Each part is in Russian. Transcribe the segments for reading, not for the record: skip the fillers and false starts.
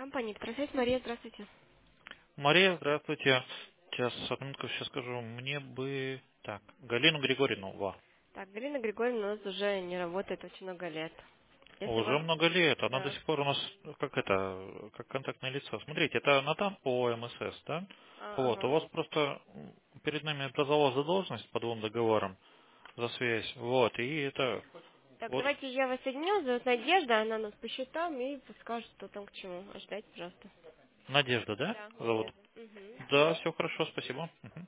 Компания «Петросвязь». Мария, здравствуйте. Мария, здравствуйте. Сейчас, одну минутку, сейчас скажу. Мне бы... Так, Галину Григорьевну, Так, Галина Григорьевна у нас уже не работает очень много лет. Если уже вам... много лет. Она до Да. сих пор у нас, как это, как контактное лицо. Смотрите, это Натан по МСС, да? Вот, у Ага. вас просто перед нами образовалась задолженность по двум договорам за связь. Вот, и это... Так, Вот, давайте я вас соединю. Зовут Надежда, она нас по счетам и подскажет, что там к чему. Ожидайте, пожалуйста. Надежда, да? Да, Зовут? Надежда. Угу. Да, все хорошо, спасибо. Мгм.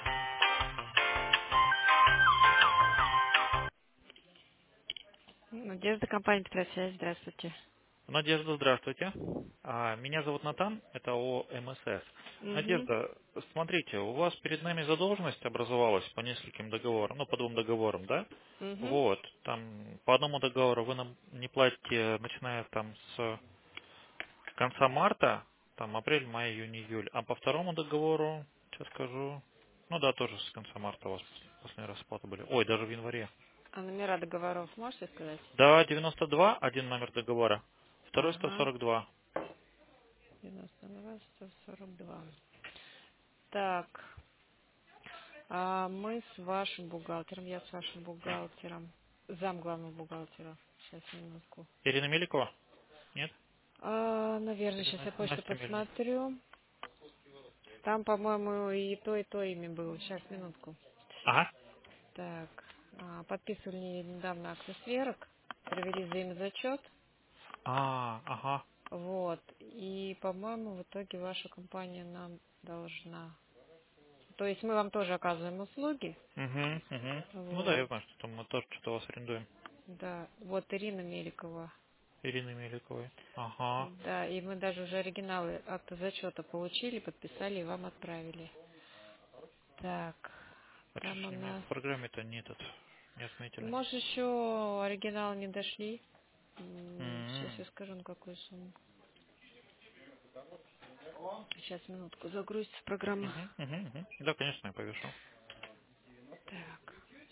Надежда, компания «Петросвязь». Здравствуйте. Надежда, здравствуйте. Меня зовут Натан, это ОМСС. Угу. Надежда, смотрите, у вас перед нами задолженность образовалась по нескольким договорам, ну, по двум договорам, да? Угу. Вот, там, по одному договору вы нам не платите, начиная там с конца марта, там, апрель, май, июнь, июль, а по второму договору, сейчас скажу, ну да, тоже с конца марта у вас последний раз расплаты были. Ой, даже в январе. А номера договоров можете сказать? Да, 92, один номер договора, второй Ага. 142. 92, 142. Так, а мы с вашим бухгалтером, я с вашим бухгалтером, зам главного бухгалтера. Сейчас, минутку. Ирина Меликова? Нет? Наверное, Или сейчас я почту Настя Мельник? посмотрю. Там, по-моему, и то имя было. Сейчас, минутку. Ага. Так, подписывали недавно акты сверок, провели взаимозачет. Ага. Вот. И, по-моему, в итоге ваша компания нам должна. То есть мы вам тоже оказываем услуги. Угу. Ну да, я Вот. знаю, что там мы тоже что-то вас арендуем. Да. Вот Ирина Меликова. Ирины Меликовой. Ага. Да, и мы даже уже оригиналы акта зачета получили, подписали и вам отправили. Так, А что там ж у они меня нас... в программе-то не этот, не отметили? Может, еще оригиналы не дошли? Сейчас Угу. я скажу, на какую сумму. Сейчас, минутку, загрузится программа. Да, конечно, я повешу. Так,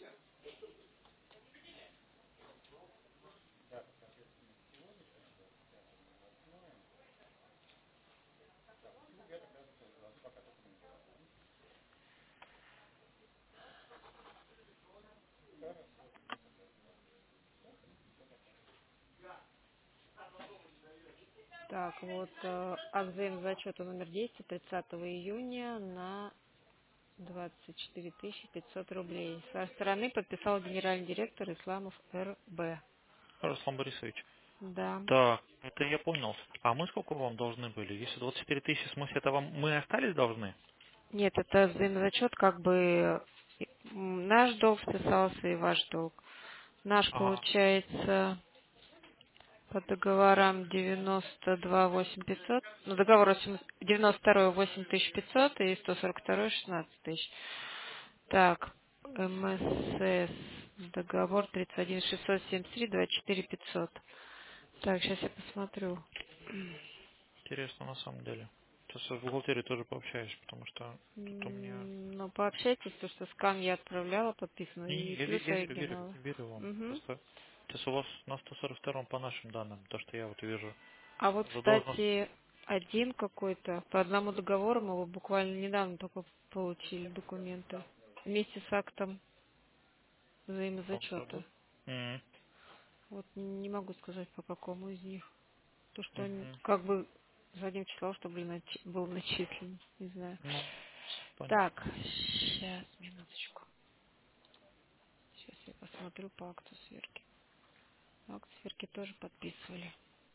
так, вот акт взаимозачета номер 10 30 июня на 24 500 рублей. С вашей стороны подписал генеральный директор Исламов РБ. Руслан Борисович. Да. Так, это я понял. А мы сколько вам должны были? Если 24 тысячи, в смысле, это вам мы остались должны? Нет, это взаимозачет, как бы наш долг вписался и ваш долг. Наш Ага. получается по договорам 92 8500, ну договор 92 8500 и 142 16 тысяч. Так, МСС, договор 31 673 24 500. Так, сейчас я посмотрю. Интересно на самом деле. Сейчас я в бухгалтерии тоже пообщаюсь, потому что тут у меня... Ну, пообщайтесь, то, что скан я отправляла, подписано, Не, и я, плюс оригиналы. верю вам. Мгм. Просто сейчас у вас на 142 по нашим данным, то, что я вот вижу, А вот, задолженность. кстати, один какой-то, по одному договору мы его буквально недавно только получили документы. Вместе с актом Он что взаимозачета. был? М, Вот не могу сказать, по какому из них. То, что они мгм. как бы задним числом, чтобы был начислен. Не знаю. Ну, понятно. Так, сейчас, минуточку. Сейчас я посмотрю по акту сверки. Акт сверки тоже подписывали.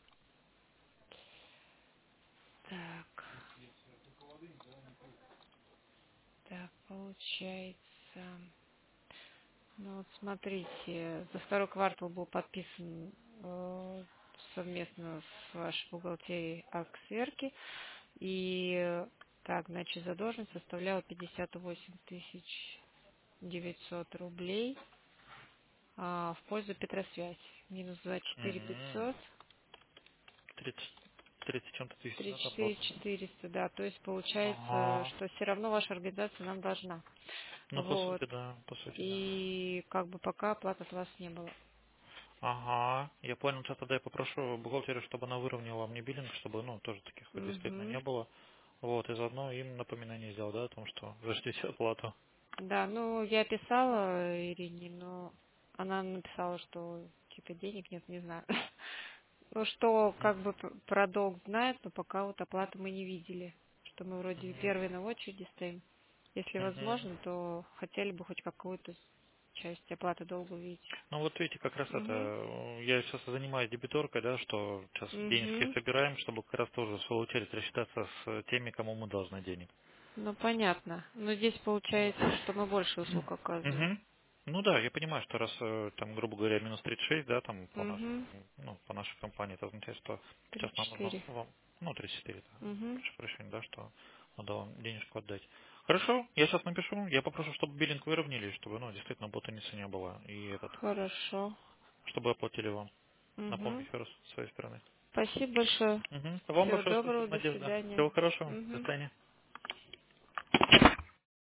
Так, так, получается. Ну вот смотрите, за второй квартал был подписан совместно с вашей бухгалтерией акт сверки. И так, значит, задолженность составляла 58 900 рублей в пользу Петросвязь. Минус 24 Мгм. 500, 30 чем-то тысяч, да, 34 заплата? 400, да. То есть получается, Ага. что все равно ваша организация нам должна. Ну, по Вот. сути, да, по сути, да. И как бы пока оплат от вас не было. Ага, я понял. Сейчас тогда я попрошу бухгалтерию, чтобы она выровняла мне биллинг, чтобы, ну, тоже таких вот действительно не Угу. было. Вот, и заодно им напоминание сделал, да, о том, что ждите оплату. Да, ну я писала Ирине, но она написала, что типа денег нет, не знаю. Ну что, как бы про долг знает, но пока вот оплату мы не видели. Что мы вроде первые на очереди стоим. Если Мгм. возможно, то хотели бы хоть какую-то часть оплаты долга увидеть. Ну вот видите, как раз это, Угу. я сейчас занимаюсь дебиторкой, да, что сейчас денежки Угу. собираем, чтобы как раз тоже в свою очередь рассчитаться с теми, кому мы должны денег. Ну понятно. Но здесь Вот. получается, что мы больше услуг оказываем. Мгм. Ну да, я понимаю, что раз там, грубо говоря, минус 36, да, там по нашей, Угу. ну, по нашей компании, это означает, что сейчас нам нужно 34. вам, ну, 34, да, Угу. прошу прощения, да, что надо вам денежку отдать. Хорошо, я сейчас напишу, я попрошу, чтобы биллинг выровняли, чтобы, ну, действительно путаницы не было, и этот, Хорошо. чтобы оплатили вам. Напомню Угу. еще раз с своей стороны. Спасибо большое. Мгм. Вам Всего большое доброго, спасибо, до Надежда. свидания. Всего хорошего. До Угу. свидания.